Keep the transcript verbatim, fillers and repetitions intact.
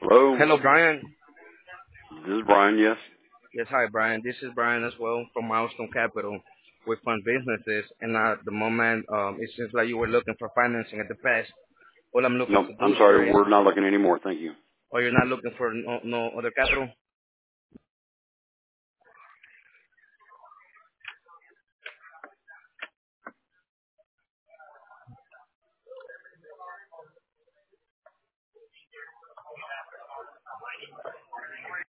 Hello, Hello, Brian. this is Brian. Yes. Yes, hi, Brian. This is Brian as well from Milestone Capital. We fund businesses, and at the moment, um, it seems like you were looking for financing at the past. All I'm looking No, to I'm do, sorry. sir, is, We're not looking anymore. Thank you. or you're not looking for no, no other capital?